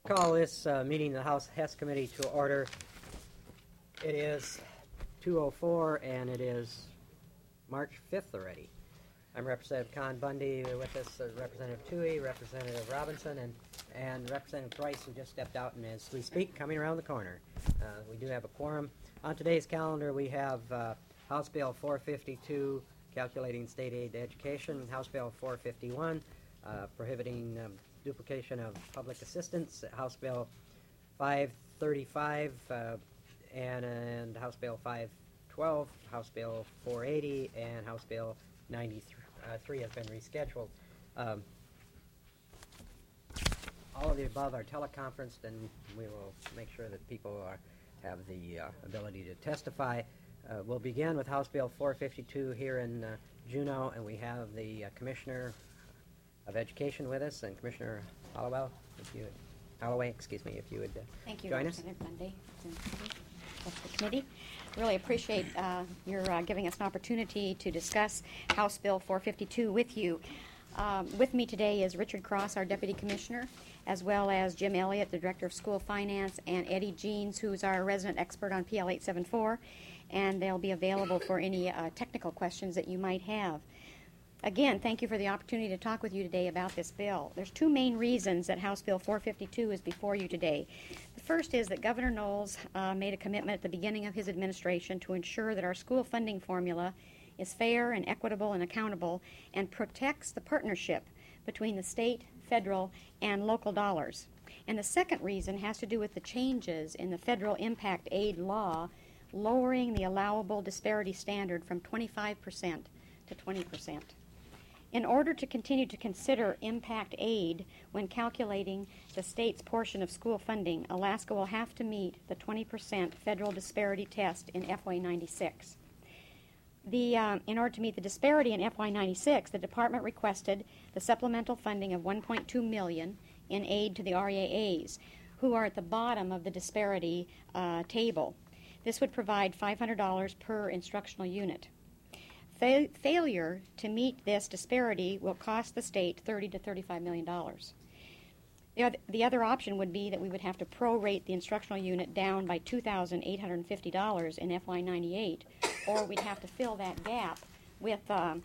Call this meeting of the House Hess Committee to order. It is 2:04 and it is March 5th already. I'm Representative Con Bundy. With us Representative Toohey, Representative Robinson, and Representative Price, who just stepped out and as we speak coming around the corner. We do have a quorum. On today's calendar we have House Bill 452, calculating state aid to education, House Bill 451, prohibiting duplication of public assistance, House Bill 535, and House Bill 512, House Bill 480, and House Bill 93 has been rescheduled. All of the above are teleconferenced, and we will make sure that people have the ability to testify. We'll begin with House Bill 452 here in Juneau, and we have the Commissioner of Education with us, and Commissioner Holloway, if you would Thank you, join us. Representative Bundy, of the committee. Really appreciate your giving us an opportunity to discuss House Bill 452 with you. With me today is Richard Cross, our Deputy Commissioner, as well as Jim Elliott, the Director of School Finance, and Eddie Jeans, who's our resident expert on PL 874, and they'll be available for any technical questions that you might have. Again, thank you for the opportunity to talk with you today about this bill. There's two main reasons that House Bill 452 is before you today. The first is that Governor Knowles made a commitment at the beginning of his administration to ensure that our school funding formula is fair and equitable and accountable and protects the partnership between the state, federal, and local dollars. And the second reason has to do with the changes in the federal impact aid law, lowering the allowable disparity standard from 25% to 20%. In order to continue to consider impact aid when calculating the state's portion of school funding, Alaska will have to meet the 20% federal disparity test in FY96. In order to meet the disparity in FY96, the department requested the supplemental funding of $1.2 million in aid to the REAAs, who are at the bottom of the disparity table. This would provide $500 per instructional unit. Failure to meet this disparity will cost the state $30 to $35 million. The other option would be that we would have to prorate the instructional unit down by $2,850 in FY98, or we'd have to fill that gap with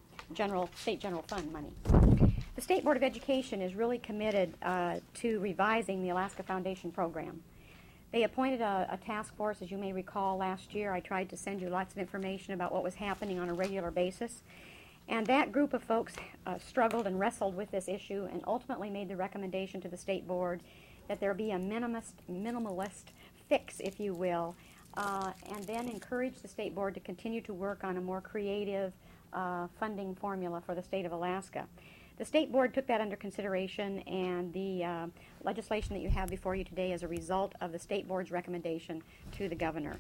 state general fund money. The State Board of Education is really committed to revising the Alaska Foundation program. They appointed a task force, as you may recall, last year. I tried to send you lots of information about what was happening on a regular basis. And that group of folks struggled and wrestled with this issue and ultimately made the recommendation to the State Board that there be a minimalist fix, if you will, and then encourage the State Board to continue to work on a more creative funding formula for the state of Alaska. The State Board took that under consideration, and the legislation that you have before you today is a result of the State Board's recommendation to the governor.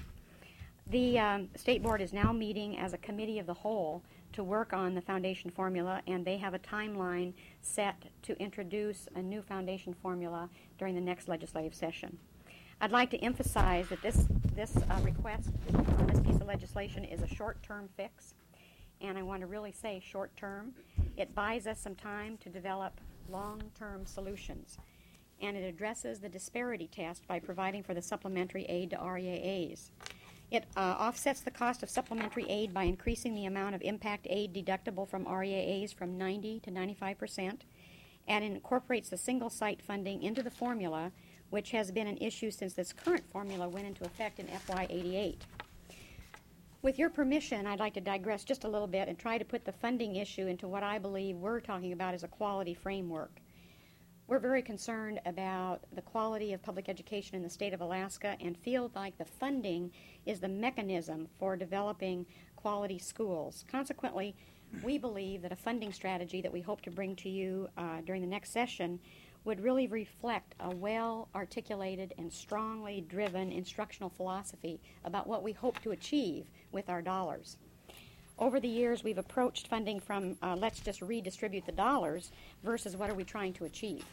The State Board is now meeting as a committee of the whole to work on the foundation formula, and they have a timeline set to introduce a new foundation formula during the next legislative session. I'd like to emphasize that this request on this piece of legislation is a short-term fix, and I want to really say short-term. It buys us some time to develop long-term solutions, and it addresses the disparity test by providing for the supplementary aid to REAAs. It offsets the cost of supplementary aid by increasing the amount of impact aid deductible from REAAs from 90 to 95%, and incorporates the single site funding into the formula, which has been an issue since this current formula went into effect in FY88. With your permission, I'd like to digress just a little bit and try to put the funding issue into what I believe we're talking about as a quality framework. We're very concerned about the quality of public education in the state of Alaska and feel like the funding is the mechanism for developing quality schools. Consequently, we believe that a funding strategy that we hope to bring to you during the next session would really reflect a well-articulated and strongly driven instructional philosophy about what we hope to achieve with our dollars. Over the years, we've approached funding from let's just redistribute the dollars versus what are we trying to achieve.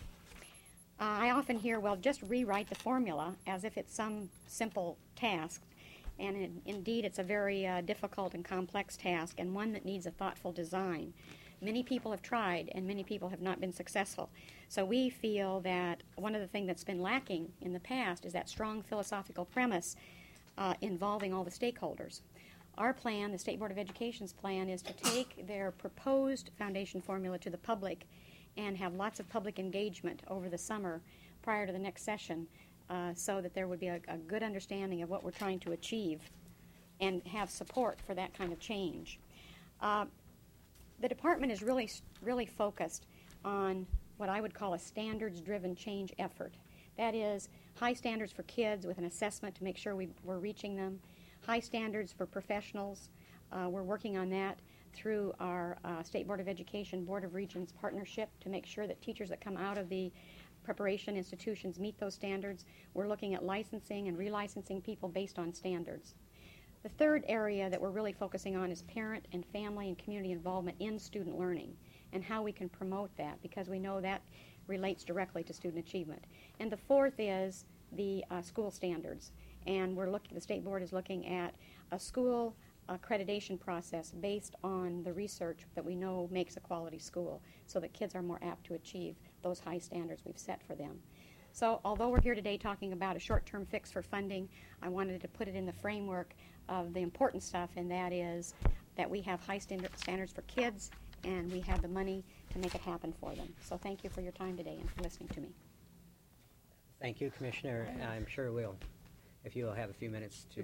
I often hear, well, just rewrite the formula as if it's some simple task, and indeed it's a very difficult and complex task and one that needs a thoughtful design. Many people have tried, and many people have not been successful. So we feel that one of the things that's been lacking in the past is that strong philosophical premise involving all the stakeholders. Our plan, the State Board of Education's plan, is to take their proposed foundation formula to the public and have lots of public engagement over the summer prior to the next session so that there would be a good understanding of what we're trying to achieve and have support for that kind of change. The department is really focused on what I would call a standards-driven change effort. That is, high standards for kids with an assessment to make sure we're reaching them, high standards for professionals. We're working on that through our State Board of Education Board of Regents partnership to make sure that teachers that come out of the preparation institutions meet those standards. We're looking at licensing and relicensing people based on standards. The third area that we're really focusing on is parent and family and community involvement in student learning and how we can promote that, because we know that relates directly to student achievement. And the fourth is the school standards. And the State Board is looking at a school accreditation process based on the research that we know makes a quality school so that kids are more apt to achieve those high standards we've set for them. So although we're here today talking about a short-term fix for funding, I wanted to put it in the framework of the important stuff, and that is that we have high standards for kids and we have the money to make it happen for them. So thank you for your time today and for listening to me. Thank you, Commissioner. I'm sure if you will have a few minutes to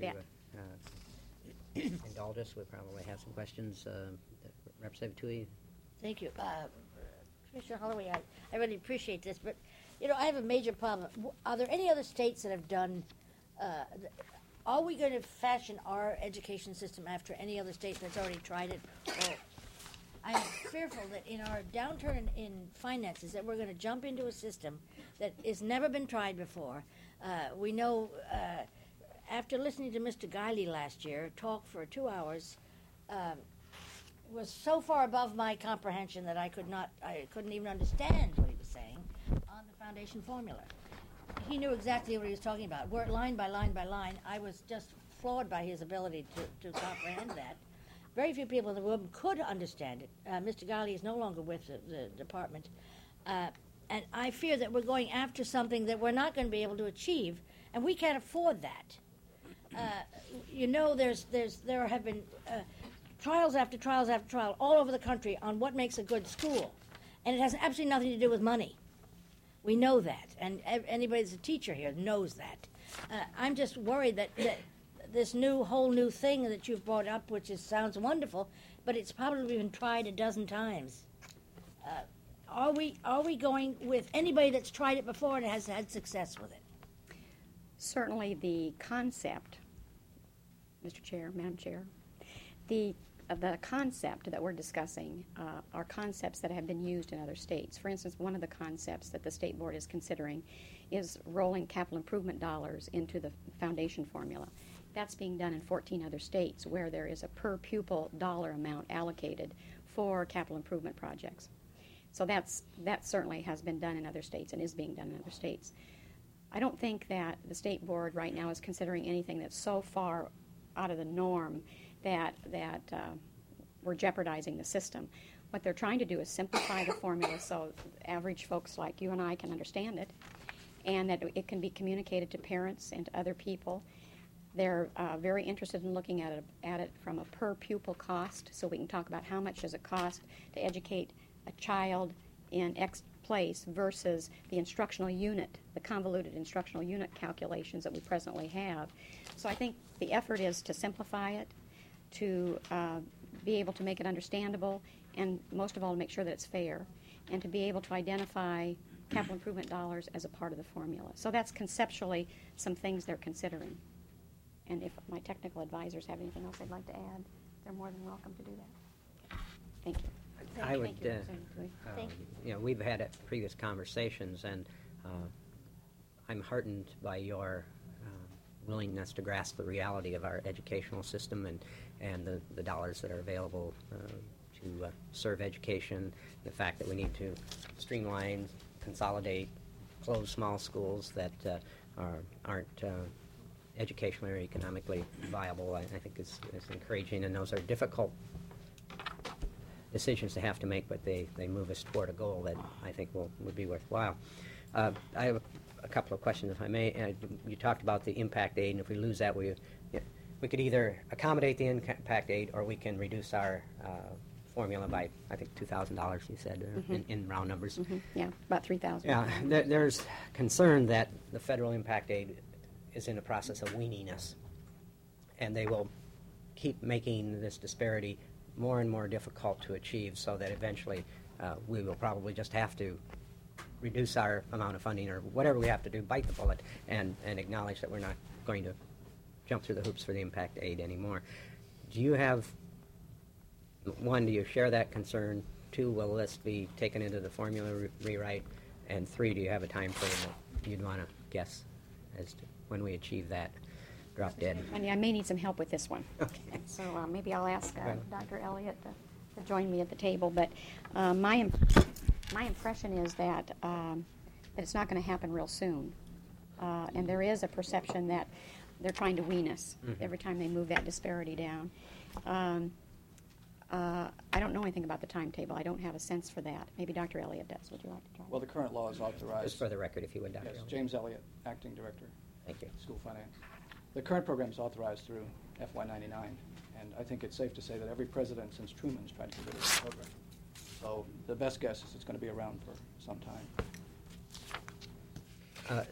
indulge us, we'll probably have some questions. Representative Tui. Thank you. Commissioner Holloway, I really appreciate this, but, I have a major problem. Are there any other states that have done, are we going to fashion our education system after any other state that's already tried it? Or I'm fearful that in our downturn in finances that we're going to jump into a system that has never been tried before. We know, after listening to Mr. Guiley last year talk for 2 hours, was so far above my comprehension that I couldn't even understand what he was saying on the foundation formula. He knew exactly what he was talking about. Word line by line by line. I was just floored by his ability to comprehend that. Very few people in the room could understand it. Mr. Guiley is no longer with the department. And I fear that we're going after something that we're not going to be able to achieve, and we can't afford that. There have been trials after trials after trial all over the country on what makes a good school, and it has absolutely nothing to do with money. We know that, and anybody that's a teacher here knows that. I'm just worried that this whole new thing that you've brought up, which sounds wonderful, but it's probably been tried a dozen times. Are we going with anybody that's tried it before and has had success with it? Certainly the concept, Mr. Chair, Madam Chair, the concept that we're discussing are concepts that have been used in other states. For instance, one of the concepts that the State Board is considering is rolling capital improvement dollars into the foundation formula. That's being done in 14 other states where there is a per pupil dollar amount allocated for capital improvement projects. So that certainly has been done in other states and is being done in other states. I don't think that the State Board right now is considering anything that's so far out of the norm that we're jeopardizing the system. What they're trying to do is simplify the formula so average folks like you and I can understand it, and that it can be communicated to parents and to other people. They're very interested in looking at it from a per pupil cost, so we can talk about how much does it cost to educate a child in X place versus the instructional unit, the convoluted instructional unit calculations that we presently have. So I think the effort is to simplify it, to be able to make it understandable, and most of all to make sure that it's fair, and to be able to identify capital improvement dollars as a part of the formula. So that's conceptually some things they're considering. And if my technical advisors have anything else they'd like to add, they're more than welcome to do that. Thank you. I would, Thank we've had previous conversations, and I'm heartened by your willingness to grasp the reality of our educational system and the dollars that are available to serve education, the fact that we need to streamline, consolidate, close small schools that aren't educationally or economically viable, I think is encouraging, and those are difficult decisions to have to make, but they move us toward a goal that I think would be worthwhile. I have a couple of questions, if I may. You talked about the impact aid, and if we lose that, we could either accommodate the impact aid, or we can reduce our formula by, I think, $2,000, you said, in round numbers. Yeah, about 3,000. Yeah, there's concern that the federal impact aid is in the process of weaning us, and they will keep making this disparity more and more difficult to achieve, so that eventually we will probably just have to reduce our amount of funding, or whatever we have to do, bite the bullet, and acknowledge that we're not going to jump through the hoops for the impact aid anymore. Do you have, one, do you share that concern? Two, will this be taken into the formula rewrite? And three, do you have a time frame that you'd want to guess as to when we achieve that drop dead? And I may need some help with this one. Okay. So maybe I'll ask Right. Dr. Elliott to join me at the table. But my impression is that it's not going to happen real soon. And there is a perception that they're trying to wean us every time they move that disparity down. I don't know anything about the timetable. I don't have a sense for that. Maybe Dr. Elliott does. Would you like to try? Well, the current law is authorized. Just for the record, if you would, Dr. Yes, Elliott. James Elliott, Acting Director, Thank you. School Finance. The current program is authorized through FY99, and I think it's safe to say that every president since Truman's tried to get rid of the program. So the best guess is it's going to be around for some time.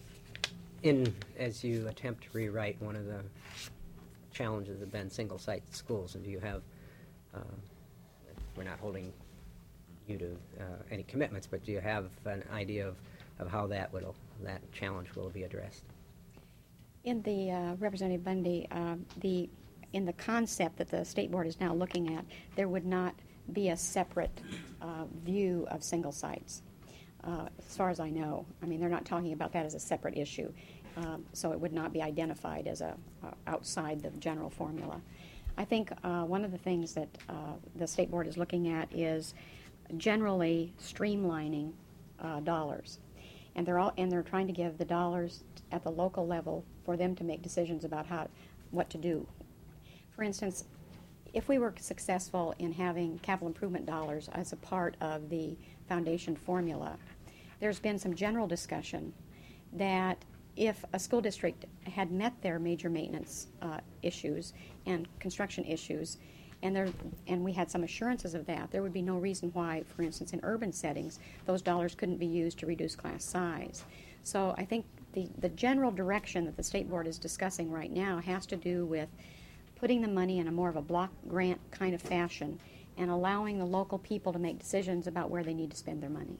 As you attempt to rewrite, one of the challenges have been single-site schools, and do you have, we're not holding you to any commitments, but do you have an idea of how that challenge will be addressed? In the Representative Bundy, in the concept that the State Board is now looking at, there would not be a separate view of single sites. As far as I know, I mean, they're not talking about that as a separate issue, so it would not be identified as outside the general formula. I think one of the things that the State Board is looking at is generally streamlining dollars, and they're trying to give the dollars at the local level for them to make decisions about what to do. For instance, if we were successful in having capital improvement dollars as a part of the foundation formula, there's been some general discussion that if a school district had met their major maintenance issues and construction issues, and we had some assurances of that, there would be no reason why, for instance, in urban settings, those dollars couldn't be used to reduce class size. So I think the general direction that the State Board is discussing right now has to do with putting the money in a more of a block grant kind of fashion and allowing the local people to make decisions about where they need to spend their money.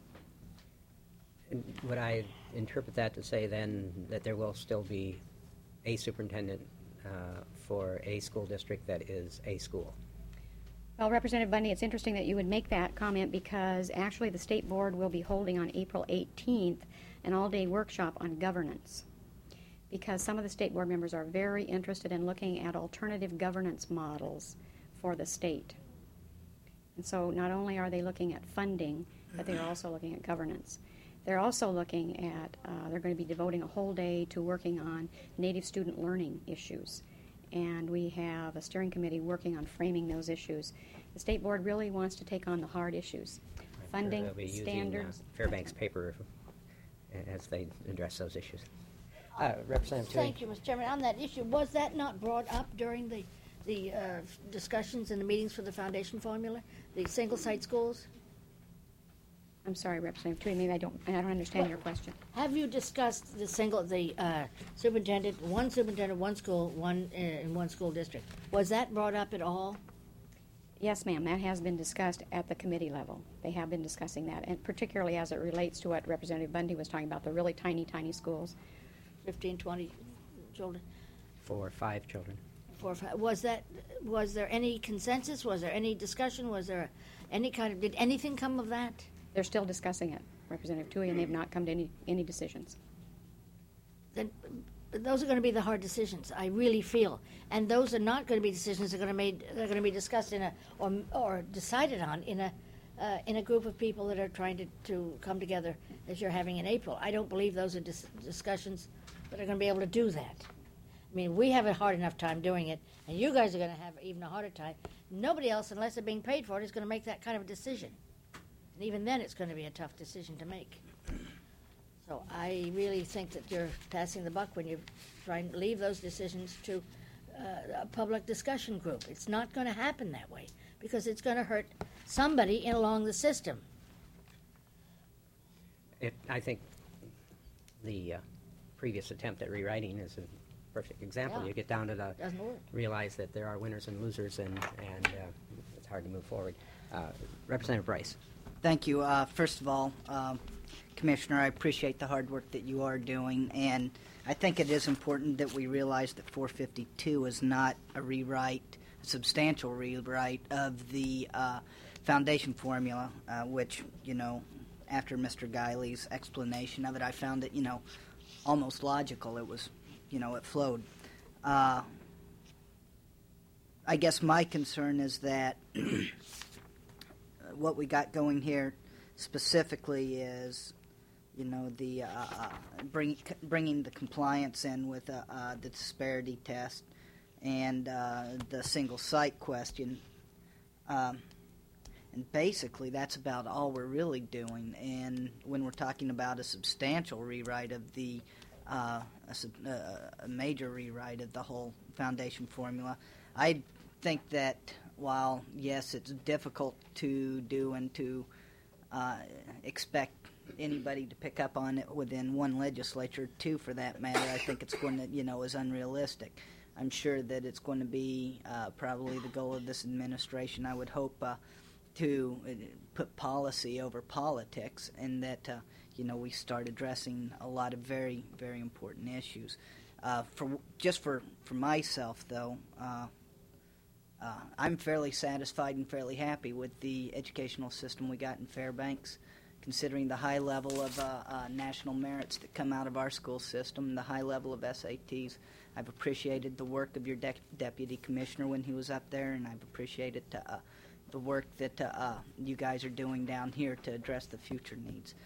Would I interpret that to say then that there will still be a superintendent for a school district that is a school? Well, Representative Bundy, it's interesting that you would make that comment because actually the State Board will be holding on April 18th an all-day workshop on governance, because some of the State Board members are very interested in looking at alternative governance models for the state. And so not only are they looking at funding, but they're also looking at governance. They're also looking at, they're going to be devoting a whole day to working on Native student learning issues. And we have a steering committee working on framing those issues. The State Board really wants to take on the hard issues. Funding, They'll be standards. using Fairbanks paper as they address those issues. Representative Tui. Thank you, Mr. Chairman. On that issue, was that not brought up during the discussions and the meetings for the foundation formula, the single-site schools? I'm sorry, Representative Tui, maybe I don't understand your question. Have you discussed the superintendent, one school, one in one school district? Was that brought up at all? Yes, ma'am, that has been discussed at the committee level. They have been discussing that, and particularly as it relates to what Representative Bundy was talking about, the really tiny, tiny schools. 15, 20 children? 4 or 5 children. 4 or 5. Was there any consensus? Was there any discussion? Was there any did anything come of that? They're still discussing it, Representative Tui, and they've not come to any decisions. Then those are going to be the hard decisions, I really feel, and those are not going to be decisions that are going to be discussed in or decided on in a group of people that are trying to come together as you're having in April. I don't believe those are discussions that are going to be able to do that. I mean, we have a hard enough time doing it, and you guys are going to have even a harder time. Nobody else, unless they're being paid for it, is going to make that kind of a decision. And even then, it's going to be a tough decision to make. So I really think that you're passing the buck when you try and leave those decisions to a public discussion group. It's not going to happen that way because it's going to hurt somebody along the system. I think the previous attempt at rewriting is a perfect example. Yeah. You get down to the Doesn't work. realize that there are winners and losers, and it's hard to move forward. Representative Bryce. Thank you. First of all, Commissioner, I appreciate the hard work that you are doing, and I think it is important that we realize that 452 is not a rewrite, a substantial rewrite of the foundation formula, which, after Mr. Guiley's explanation of it, I found it, almost logical. It was, it flowed. I guess my concern is that what we got going here specifically is, the bringing the compliance in with the disparity test and the single site question. And basically, that's about all we're really doing. And when we're talking about a substantial rewrite of a major rewrite of the whole foundation formula, I think that while, yes, it's difficult to do and to expect anybody to pick up on it within one legislature, two for that matter, I think it's going to, is unrealistic. I'm sure that it's going to be probably the goal of this administration, I would hope, to put policy over politics, and that we start addressing a lot of very, very important issues. For myself, though, I'm fairly satisfied and fairly happy with the educational system we got in Fairbanks, considering the high level of national merits that come out of our school system, the high level of SATs. I've appreciated the work of your deputy commissioner when he was up there, and I've appreciated the work that you guys are doing down here to address the future needs.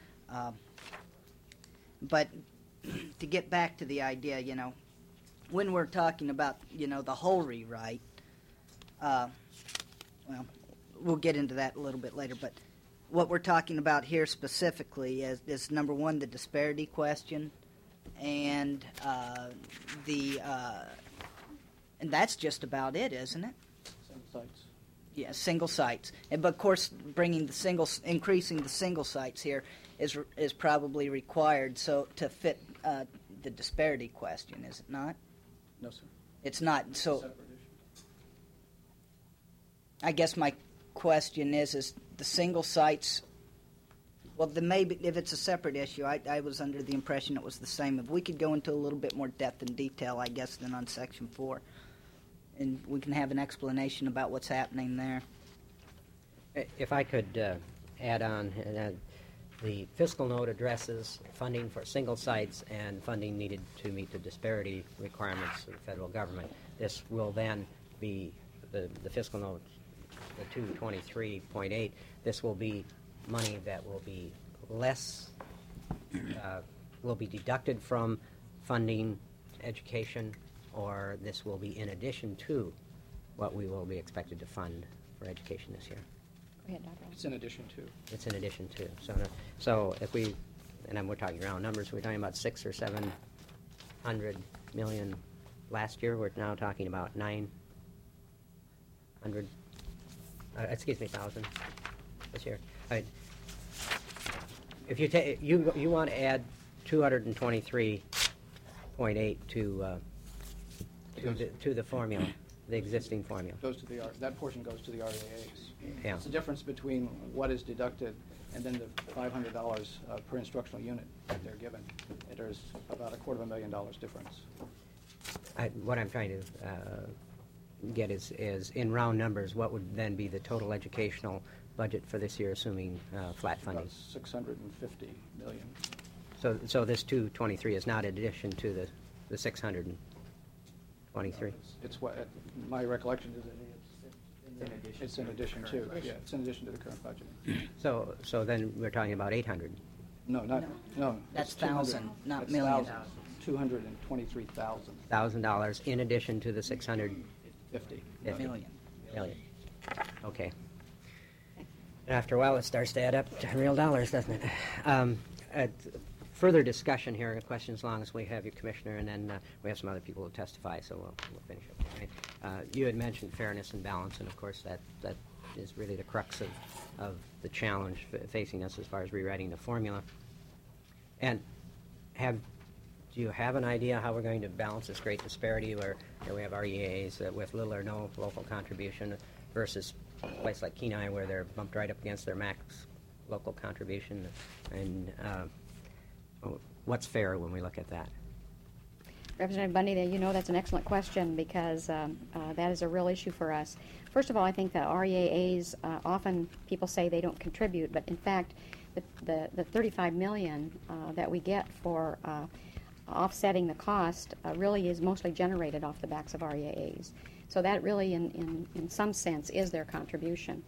But to get back to the idea, when we're talking about, the whole rewrite, well, we'll get into that a little bit later, but what we're talking about here specifically is number one, the disparity question, and and that's just about it, isn't it? Same sites. Yeah, single sites. But of course, increasing the single sites here is probably required so to fit the disparity question, is it not? No, sir. It's not. So Separate issue. I guess my question is the single sites. Well, then maybe if it's a separate issue, I was under the impression it was the same. If we could go into a little bit more depth and detail, I guess, than on Section 4, and we can have an explanation about what's happening there. If I could add on, the fiscal note addresses funding for single sites and funding needed to meet the disparity requirements of the federal government. This will then be, the fiscal note, the 223.8, this will be money that will be less, will be deducted from funding education, or this will be in addition to what we will be expected to fund for education this year. Go ahead, Dr. It's in addition to. It's in addition to. So if we, and we're talking round numbers, we're talking about 600 or 700 million last year. We're now talking about 1,000 this year. If you take, you want to add 223.8 to the formula, the existing formula. Goes to the that portion goes to the RAAs. Yeah. It's the difference between what is deducted and then the $500 per instructional unit that they're given. There's about $250,000 difference. What I'm trying to get is in round numbers, what would then be the total educational budget for this year, assuming flat funding? About $650 million. So this 223 is not in addition to the 623. It's what my recollection is that it's in addition to. Yeah, it's in addition to the current budget. So then we're talking about 800. No. That's it's 200. thousand, not It's million. thousands. $223,000. $1,000 in addition to the 650 50. Million. million. Okay. And after a while, it starts to add up to real dollars, doesn't it? Further discussion here, questions as long as we have you, Commissioner, and then we have some other people who testify, so we'll finish up. Right? You had mentioned fairness and balance, and of course that is really the crux of the challenge facing us as far as rewriting the formula. And do you have an idea how we're going to balance this great disparity where we have REAs with little or no local contribution versus a place like Kenai where they're bumped right up against their max local contribution? And what's fair when we look at that? Representative Bundy, you know that's an excellent question because that is a real issue for us. First of all, I think the REAs, often people say they don't contribute, but in fact, the $35 million that we get for offsetting the cost really is mostly generated off the backs of REAs. So that really, in some sense, is their contribution.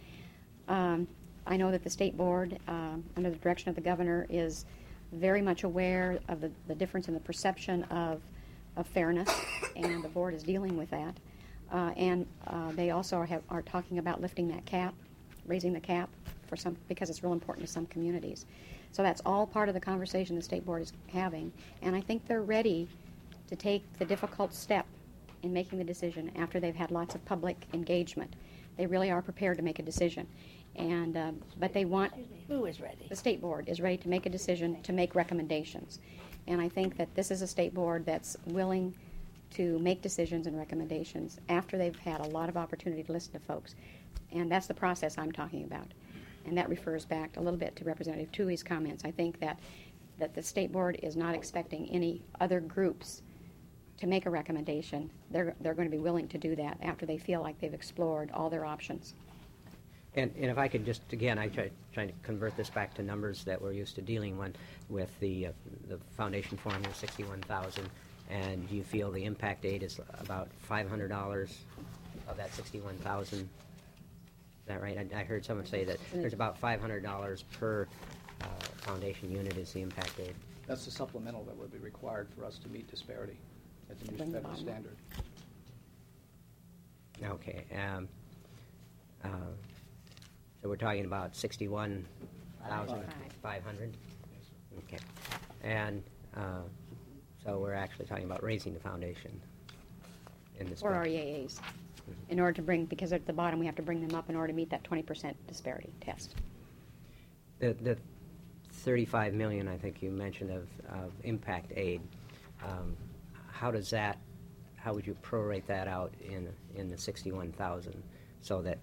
I know that the State Board, under the direction of the Governor, is very much aware of the difference in the perception of fairness, and the Board is dealing with that. And they also are talking about lifting that cap, raising the cap for some, because it's real important to some communities. So that's all part of the conversation the State Board is having, and I think they're ready to take the difficult step in making the decision after they've had lots of public engagement. They really are prepared to make a decision, and but they want. Who is ready? The State Board is ready to make a decision, to make recommendations, and I think that this is a State Board that's willing to make decisions and recommendations after they've had a lot of opportunity to listen to folks, and that's the process I'm talking about. And that refers back a little bit to Representative Tuohy's comments. I think that the State Board is not expecting any other groups to make a recommendation. They're going to be willing to do that after they feel like they've explored all their options. And if I could just, again, I trying to convert this back to numbers that we're used to dealing with the foundation formula, $61,000, and you feel the impact aid is about $500 of that $61,000. Is that right? I heard someone say that there's about $500 per foundation unit is the impact aid. That's the supplemental that would be required for us to meet disparity at the new federal standard. Okay. So we're talking about $61,500. Okay. And so we're actually talking about raising the foundation in this. Or REAs, in order to bring, because at the bottom we have to bring them up in order to meet that 20% disparity test. The $35 million I think you mentioned of impact aid. How would you prorate that out in the $61,000 so that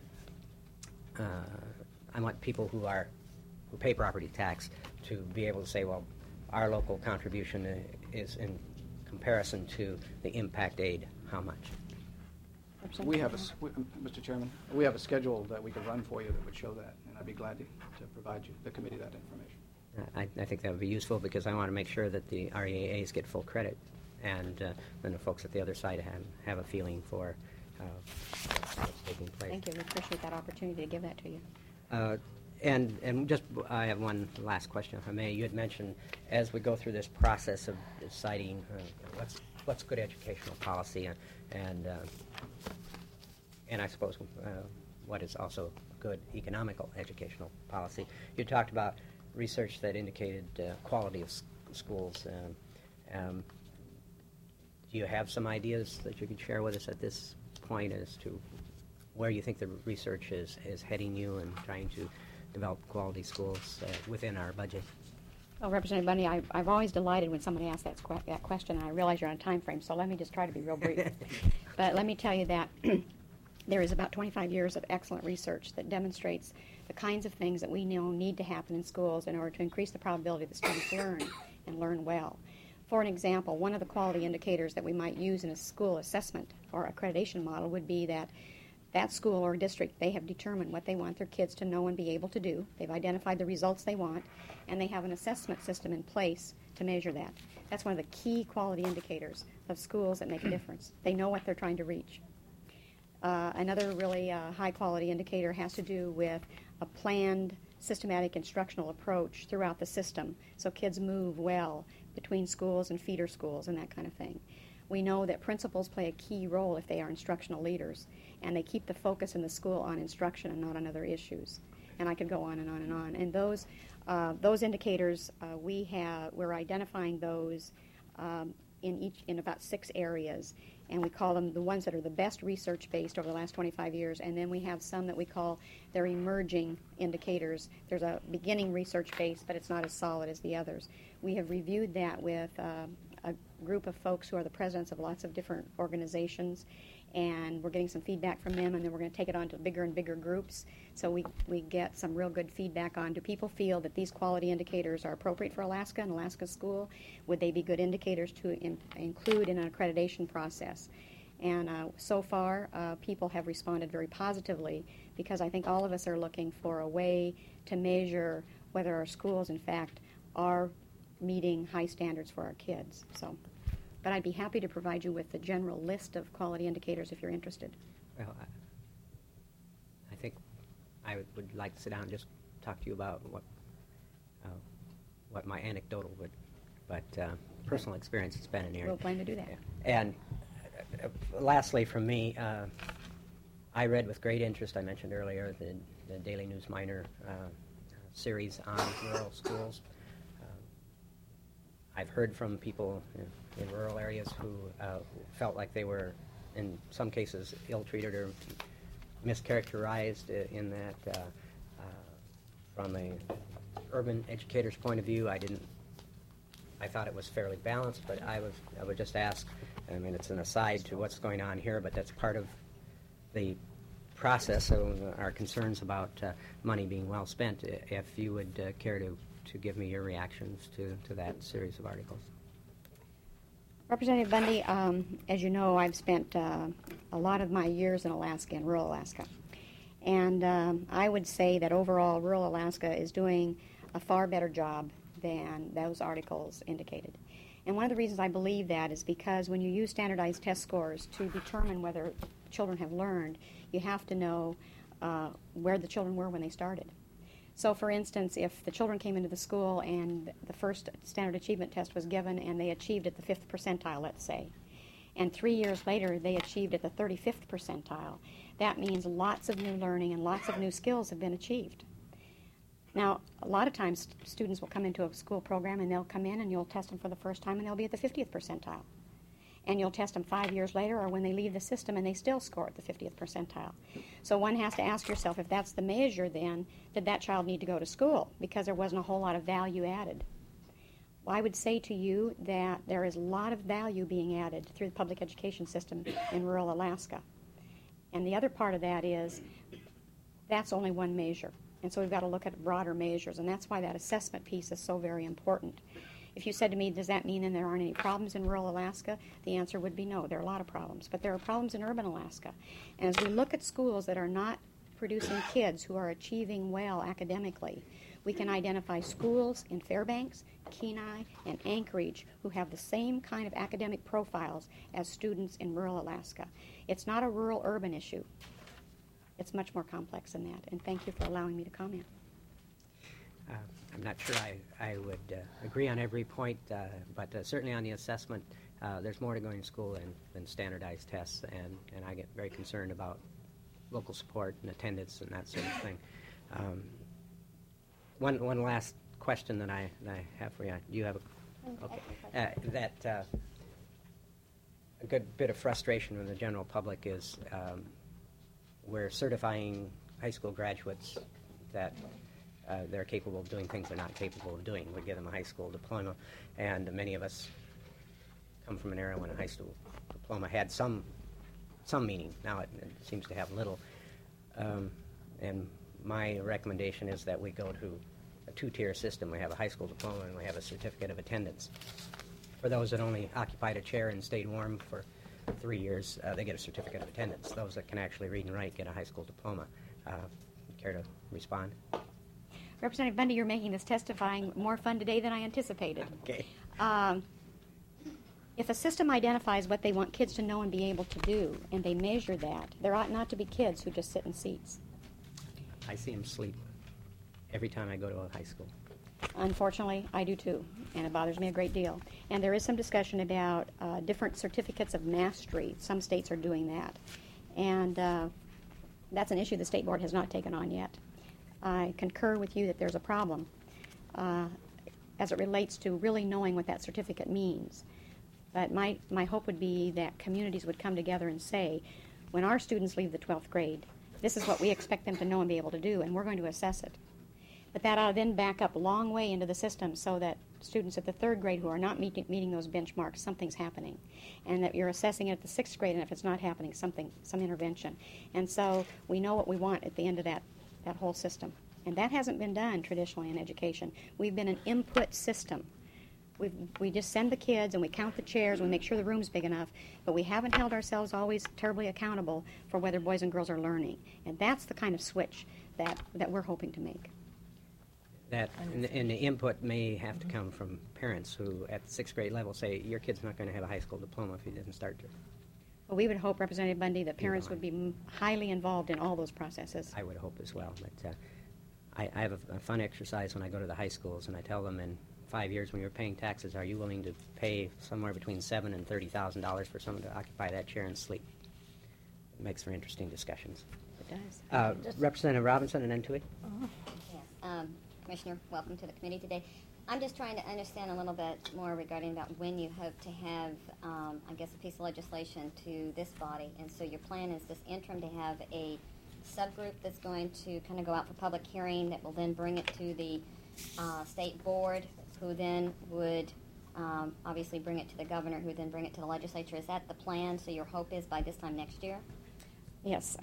I want people who pay property tax to be able to say, well, our local contribution is in comparison to the impact aid, how much? We have Mr. Chairman, we have a schedule that we could run for you that would show that, and I'd be glad to provide you, the committee, that information. I think that would be useful because I want to make sure that the REAs get full credit, and then the folks at the other side have a feeling for what's taking place. Thank you. We appreciate that opportunity to give that to you. And just, I have one last question, if I may. You had mentioned, as we go through this process of deciding what's good educational policy, and I suppose what is also good economical educational policy, you talked about research that indicated quality of schools. Do you have some ideas that you could share with us at this point as to where you think the research is heading you and trying to develop quality schools within our budget? Well, Representative Bundy, I've always delighted when somebody asks that question, and I realize you're on a time frame, so let me just try to be real brief. But let me tell you that there is about 25 years of excellent research that demonstrates the kinds of things that we know need to happen in schools in order to increase the probability that students learn and learn well. For an example, one of the quality indicators that we might use in a school assessment or accreditation model would be that school or district, they have determined what they want their kids to know and be able to do. They've identified the results they want, and they have an assessment system in place to measure that. That's one of the key quality indicators of schools that make a difference. They know what they're trying to reach. Another really high quality indicator has to do with a planned, systematic instructional approach throughout the system, so kids move well between schools and feeder schools and that kind of thing. We know that principals play a key role if they are instructional leaders, and they keep the focus in the school on instruction and not on other issues. And I could go on and on and on. And those indicators, we're identifying those in about 6 areas, and we call them the ones that are the best research-based over the last 25 years, and then we have some that we call their emerging indicators. There's a beginning research-based, but it's not as solid as the others. We have reviewed that with a group of folks who are the presidents of lots of different organizations, and we're getting some feedback from them, and then we're going to take it on to bigger and bigger groups. So we get some real good feedback on, do people feel that these quality indicators are appropriate for Alaska and Alaska school? Would they be good indicators to include in an accreditation process? And so far, people have responded very positively, because I think all of us are looking for a way to measure whether our schools, in fact, are meeting high standards for our kids. But I'd be happy to provide you with the general list of quality indicators if you're interested. Well, I think I would like to sit down and just talk to you about what my anecdotal but personal experience has been in here. We'll plan to do that. Yeah. And lastly, from me, I read with great interest, I mentioned earlier, the Daily News Miner series on rural schools. I've heard from people in rural areas who felt like they were, in some cases, ill-treated or mischaracterized in that, from a urban educator's point of view, I thought it was fairly balanced, but I would just ask, I mean, it's an aside to what's going on here, but that's part of the process of our concerns about money being well spent, if you would care to give me your reactions to that series of articles. Representative Bundy, as you know, I've spent a lot of my years in Alaska, in rural Alaska. And I would say that overall, rural Alaska is doing a far better job than those articles indicated. And one of the reasons I believe that is because when you use standardized test scores to determine whether children have learned, you have to know where the children were when they started. So, for instance, if the children came into the school and the first standard achievement test was given and they achieved at the 5th percentile, let's say, and 3 years later they achieved at the 35th percentile, that means lots of new learning and lots of new skills have been achieved. Now, a lot of times students will come into a school program and they'll come in and you'll test them for the first time and they'll be at the 50th percentile. And you'll test them 5 years later or when they leave the system and they still score at the 50th percentile. So one has to ask yourself, if that's the measure, then did that child need to go to school because there wasn't a whole lot of value added? Well, I would say to you that there is a lot of value being added through the public education system in rural Alaska. And the other part of that is that's only one measure. And so we've got to look at broader measures, and that's why that assessment piece is so very important. If you said to me, does that mean that there aren't any problems in rural Alaska? The answer would be no. There are a lot of problems. But there are problems in urban Alaska. And as we look at schools that are not producing kids who are achieving well academically, we can identify schools in Fairbanks, Kenai, and Anchorage who have the same kind of academic profiles as students in rural Alaska. It's not a rural-urban issue. It's much more complex than that. And thank you for allowing me to comment. I'm not sure I would agree on every point, but certainly on the assessment, there's more to going to school than standardized tests, and I get very concerned about local support and attendance and that sort of thing. One last question that I have for you. Do you have a... Okay. A good bit of frustration with the general public is we're certifying high school graduates that they're capable of doing things they're not capable of doing. We give them a high school diploma, and many of us come from an era when a high school diploma had some meaning. Now it seems to have little. And my recommendation is that we go to a 2-tier system. We have a high school diploma and we have a certificate of attendance. For those that only occupied a chair and stayed warm for 3 years, they get a certificate of attendance. Those that can actually read and write get a high school diploma. Care to respond? Representative Bundy, you're making this testifying more fun today than I anticipated. Okay. If a system identifies what they want kids to know and be able to do, and they measure that, there ought not to be kids who just sit in seats. I see them sleep every time I go to a high school. Unfortunately, I do too, and it bothers me a great deal. And there is some discussion about different certificates of mastery. Some states are doing that. And that's an issue the State Board has not taken on yet. I concur with you that there's a problem as it relates to really knowing what that certificate means. But my hope would be that communities would come together and say, when our students leave the 12th grade, this is what we expect them to know and be able to do, and we're going to assess it. But that ought to then back up a long way into the system so that students at the 3rd grade who are not meeting those benchmarks, something's happening. And that you're assessing it at the 6th grade, and if it's not happening, some intervention. And so we know what we want at the end of that whole system. And that hasn't been done traditionally in education. We've been an input system. We just send the kids and we count the chairs, we make sure the room's big enough, but we haven't held ourselves always terribly accountable for whether boys and girls are learning. And that's the kind of switch that we're hoping to make. That and the input may have to come from parents who, at the 6th grade level, say your kid's not going to have a high school diploma if he doesn't start to. Well, we would hope, Representative Bundy, that parents would be highly involved in all those processes. I would hope as well. But I have a fun exercise when I go to the high schools, and I tell them in 5 years when you're paying taxes, are you willing to pay somewhere between $7,000 and $30,000 for someone to occupy that chair and sleep? It makes for interesting discussions. It does. Representative Robinson and then Tui. Yes. Commissioner, welcome to the committee today. I'm just trying to understand a little bit more regarding about when you hope to have, I guess, a piece of legislation to this body. And so your plan is this interim to have a subgroup that's going to kind of go out for public hearing that will then bring it to the state board, who then would obviously bring it to the governor, who would then bring it to the legislature. Is that the plan? So your hope is by this time next year? Yes,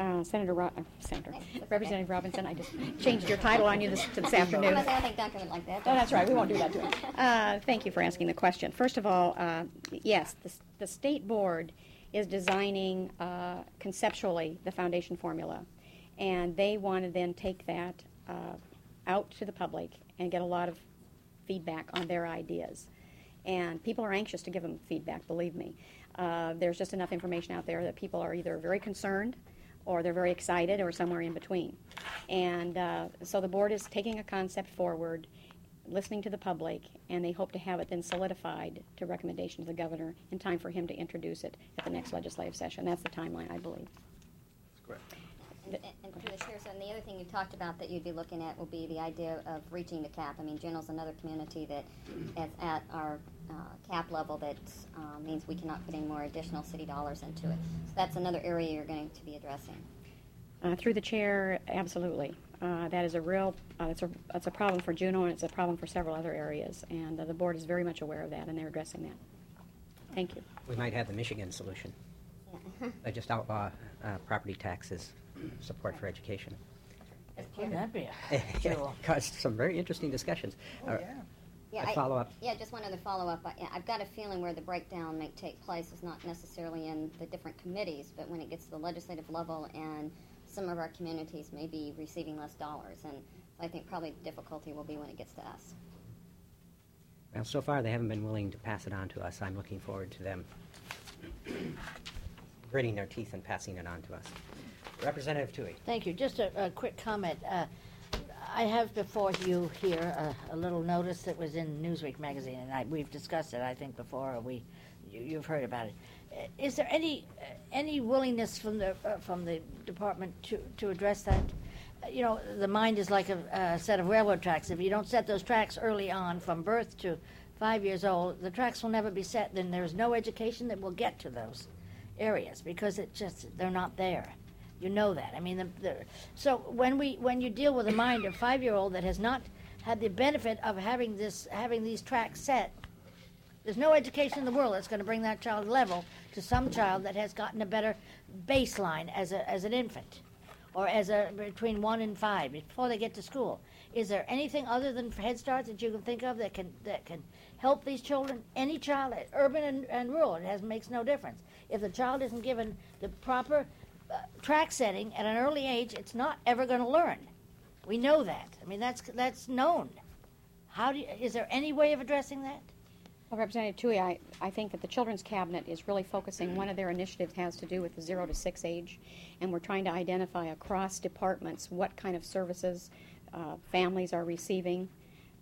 Representative Robinson, I just changed your title on you this afternoon. I think Duncan would like that. Oh, that's right. We won't do that to him. Thank you for asking the question. First of all, yes, the state board is designing conceptually the foundation formula, and they want to then take that out to the public and get a lot of feedback on their ideas. And people are anxious to give them feedback, believe me. There's just enough information out there that people are either very concerned or they're very excited or somewhere in between. And so the board is taking a concept forward, listening to the public, and they hope to have it then solidified to recommendation to the governor in time for him to introduce it at the next legislative session. That's the timeline, I believe. That's correct. And through the chair, so and the other thing you talked about that you'd be looking at will be the idea of reaching the cap. I mean, General's another community that is at our cap level that means we cannot put any more additional city dollars into it. So that's another area you're going to be addressing. Through the chair, absolutely. That is a real, it's a problem for Juneau, and it's a problem for several other areas. And the board is very much aware of that, and they're addressing that. Thank you. We might have the Michigan solution. They just outlaw property taxes, support for education. Wouldn't that be It caused some very interesting discussions. Yeah, Follow up. Yeah, just one other follow-up. I've got a feeling where the breakdown may take place is not necessarily in the different committees, but when it gets to the legislative level, and some of our communities may be receiving less dollars. And so I think probably the difficulty will be when it gets to us. Well, so far they haven't been willing to pass it on to us. I'm looking forward to them gritting their teeth and passing it on to us. Representative Tui. Thank you. Just a quick comment. I have before you here a little notice that was in Newsweek magazine, and we've discussed it, I think, before. You've heard about it. Is there any willingness from the department to address that? You know, the mind is like a set of railroad tracks. If you don't set those tracks early on, from birth to 5 years old, the tracks will never be set. Then there's no education that will get to those areas because they're not there. You know that. I mean, so when you deal with a mind of 5-year-old that has not had the benefit of having these tracks set, there's no education in the world that's going to bring that child level to some child that has gotten a better baseline as an infant, or between 1 and 5 before they get to school. Is there anything other than Head Start that you can think of that can help these children? Any child, urban and rural, makes no difference. If the child isn't given the proper track setting at an early age, it's not ever going to learn. We know that. I mean, that's known. Is there any way of addressing that? Well, Representative Tui, I think that the Children's Cabinet is really focusing, one of their initiatives has to do with the 0 to 6 age, and we're trying to identify across departments what kind of services families are receiving.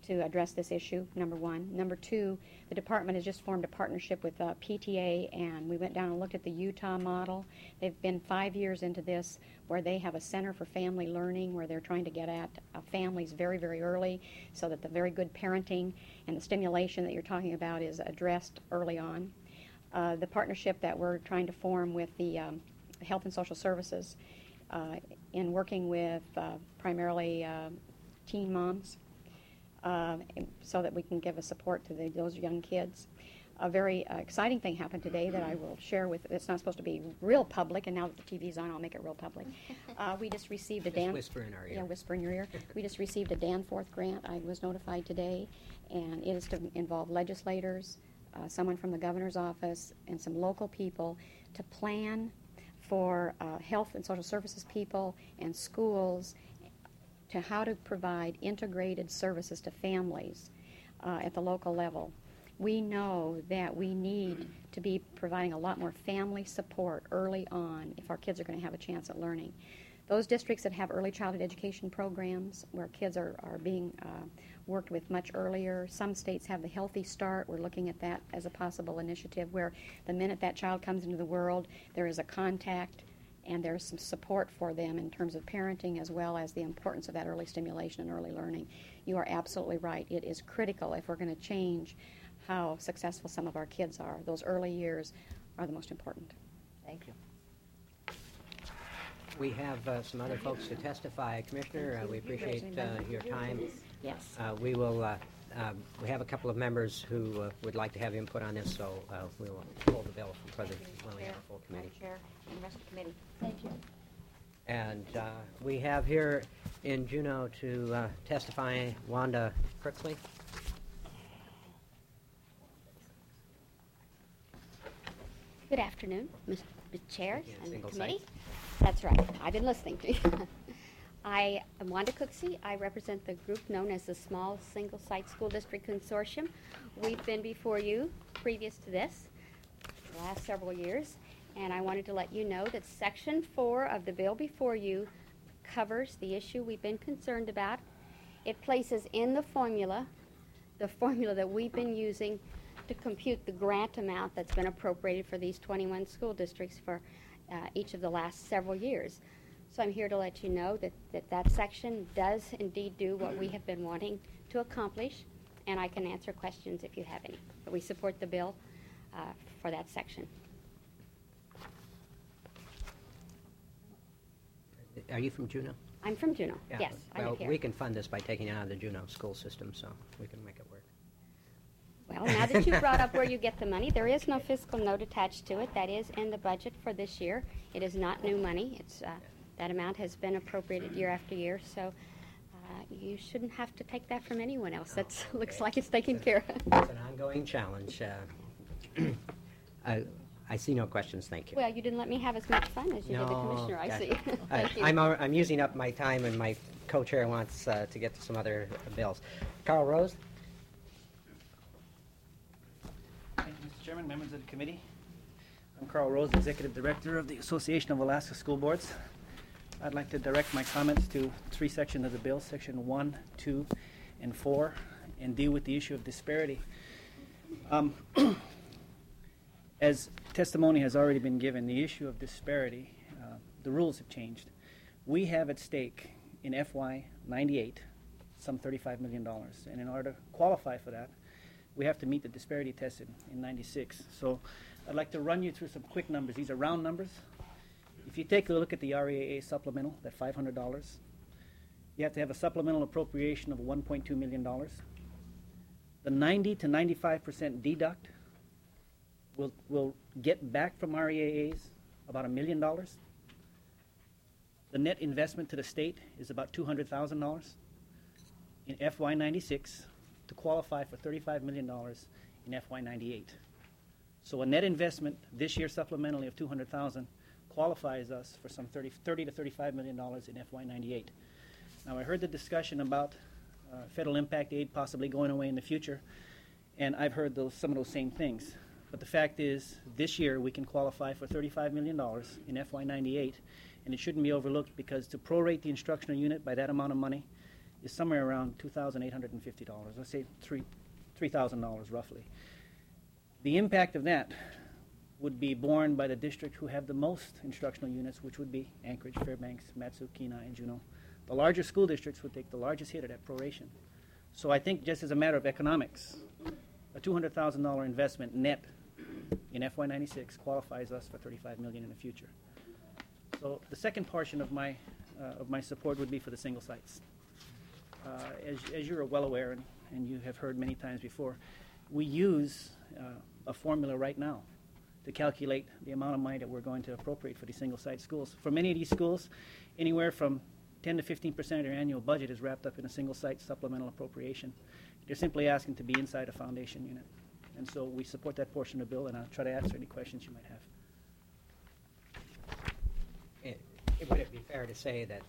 to address this issue, number one. Number two, the department has just formed a partnership with PTA, and we went down and looked at the Utah model. They've been 5 years into this, where they have a Center for Family Learning, where they're trying to get at families very, very early, so that the very good parenting and the stimulation that you're talking about is addressed early on. The partnership that we're trying to form with the Health and Social Services in working with primarily teen moms, so that we can give a support to those young kids. A very exciting thing happened today that I will share with, it's not supposed to be real public, and now that the TV's on, I'll make it real public. We just received a Just whisper in our ear. Yeah, whisper in your ear. We just received a Danforth grant. I was notified today, and it is to involve legislators, someone from the governor's office, and some local people to plan for health and social services people and schools to how to provide integrated services to families at the local level. We know that we need to be providing a lot more family support early on if our kids are going to have a chance at learning. Those districts that have early childhood education programs where kids are being worked with much earlier, some states have the Healthy Start. We're looking at that as a possible initiative where the minute that child comes into the world, there is a contact and there's some support for them in terms of parenting as well as the importance of that early stimulation and early learning. You are absolutely right. It is critical if we're going to change how successful some of our kids are. Those early years are the most important. Thank you. We have some other folks to testify. Commissioner, we appreciate your time. Yes. We will. We have a couple of members who would like to have input on this, so we will hold the bill for the when we have a full committee. Chair and the rest of the committee. Thank you. And we have here in Juneau to testify Wanda Crookley. Good afternoon, Mr. Chair Thank you. and the Single committee. site. That's right. I've been listening to you. I am Wanda Cooksey. I represent the group known as the Small Single Site School District Consortium. We've been before you previous to this, the last several years, and I wanted to let you know that Section 4 of the bill before you covers the issue we've been concerned about. It places in the formula that we've been using to compute the grant amount that's been appropriated for these 21 school districts for each of the last several years. So I'm here to let you know that section does indeed do what we have been wanting to accomplish, and I can answer questions if you have any. But we support the bill for that section. Are you from Juneau? I'm from Juneau. Yeah. Yes, I Well, live here. we can fund this by taking it out of the Juneau school system, so we can make it work. Well, now that you brought up where you get the money, there is no fiscal note attached to it. That is in the budget for this year. It is not new money. It's that amount has been appropriated year after year, so you shouldn't have to take that from anyone else. That looks like it's taken care of. It's an ongoing challenge. I see no questions, thank you. Well, you didn't let me have as much fun as you did the No, commissioner, I gosh. see. Thank you. I'm using up my time, and my co-chair wants to get to some other bills. Carl Rose? Thank you, Mr. Chairman, members of the committee. I'm Carl Rose, Executive Director of the Association of Alaska School Boards. I'd like to direct my comments to 3 sections of the bill, Section 1, 2, and 4, and deal with the issue of disparity. As testimony has already been given, the issue of disparity, the rules have changed. We have at stake in FY 98 some $35 million, and in order to qualify for that, we have to meet the disparity test in 96. So I'd like to run you through some quick numbers. These are round numbers. If you take a look at the REAA supplemental, that $500, you have to have a supplemental appropriation of $1.2 million. The 90 to 95% deduct will get back from REAAs about $1 million. The net investment to the state is about $200,000 in FY 96 to qualify for $35 million in FY 98. So a net investment this year supplementally of $200,000 qualifies us for some $30 to $35 million in FY 98. Now I heard the discussion about federal impact aid possibly going away in the future, and I've heard some of those same things. But the fact is, this year we can qualify for $35 million in FY 98, and it shouldn't be overlooked because to prorate the instructional unit by that amount of money is somewhere around $2,850. Let's say $3,000 roughly. The impact of that would be borne by the district who have the most instructional units, which would be Anchorage, Fairbanks, Mat-Su, Kenai, and Juneau. The larger school districts would take the largest hit of that proration. So I think just as a matter of economics, a $200,000 investment net in FY96 qualifies us for $35 million in the future. So the second portion of my support would be for the single sites. As you're well aware, and you have heard many times before, we use a formula right now to calculate the amount of money that we're going to appropriate for these single-site schools. For many of these schools, anywhere from 10 to 15% of their annual budget is wrapped up in a single-site supplemental appropriation. They're simply asking to be inside a foundation unit. And so we support that portion of the bill, and I'll try to answer any questions you might have. Would it be fair to say that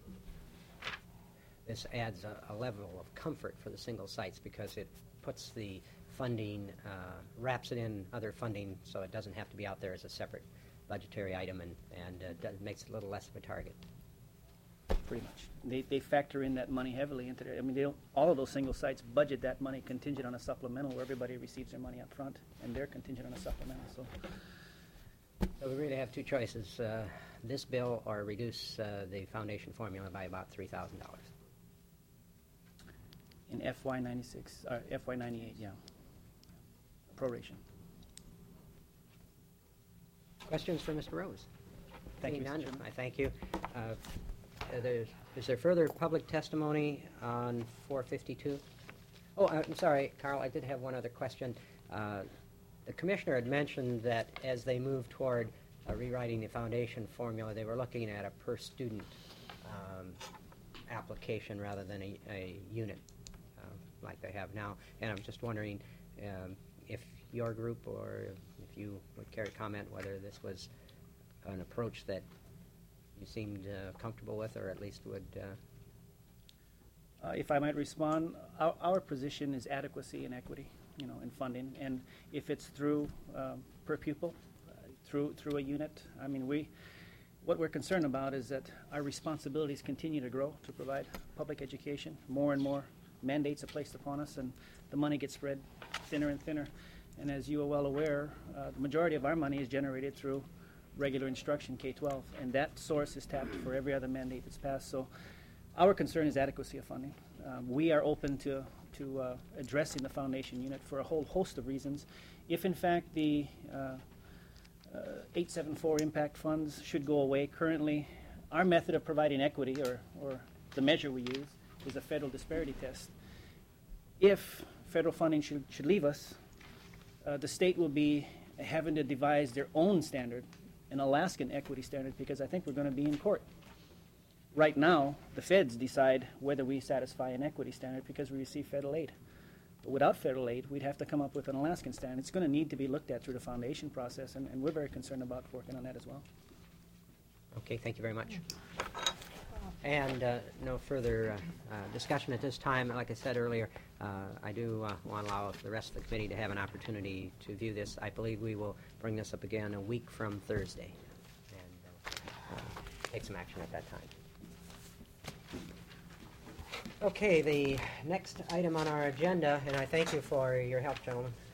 this adds a level of comfort for the single sites because it puts the funding, wraps it in other funding so it doesn't have to be out there as a separate budgetary item and makes it a little less of a target? Pretty much. They factor in that money heavily into their, I mean, they don't, all of those single sites budget that money contingent on a supplemental where everybody receives their money up front, and they're contingent on a supplemental. So we really have two choices, this bill or reduce the foundation formula by about $3,000. in FY96, FY98, yeah. Proration. Questions for Mr. Rose? Thank you, Seeing Mr. none, Chairman. I thank you. Is there further public testimony on 452? Oh, I'm sorry, Carl, I did have one other question. The commissioner had mentioned that as they move toward rewriting the foundation formula, they were looking at a per-student application rather than a unit like they have now. And I'm just wondering if your group or if you would care to comment whether this was an approach that you seemed comfortable with, or at least would... If I might respond, our position is adequacy and equity, in funding. And if it's through per pupil, through a unit, I mean, what we're concerned about is that our responsibilities continue to grow to provide public education. More and more mandates are placed upon us, and the money gets spread thinner and thinner. And as you are well aware, the majority of our money is generated through regular instruction, K-12, and that source is tapped for every other mandate that's passed. So our concern is adequacy of funding. We are open to addressing the foundation unit for a whole host of reasons. If, in fact, the 874 impact funds should go away, currently our method of providing equity, or the measure we use, is a federal disparity test. If federal funding should leave us, the state will be having to devise their own standard, an Alaskan equity standard, because I think we're going to be in court. Right now, the feds decide whether we satisfy an equity standard because we receive federal aid. But without federal aid, we'd have to come up with an Alaskan standard. It's going to need to be looked at through the foundation process, and we're very concerned about working on that as well. Okay, thank you very much. And no further discussion at this time. Like I said earlier, I do want to allow the rest of the committee to have an opportunity to view this. I believe we will bring this up again a week from Thursday and take some action at that time. Okay, the next item on our agenda, and I thank you for your help, gentlemen.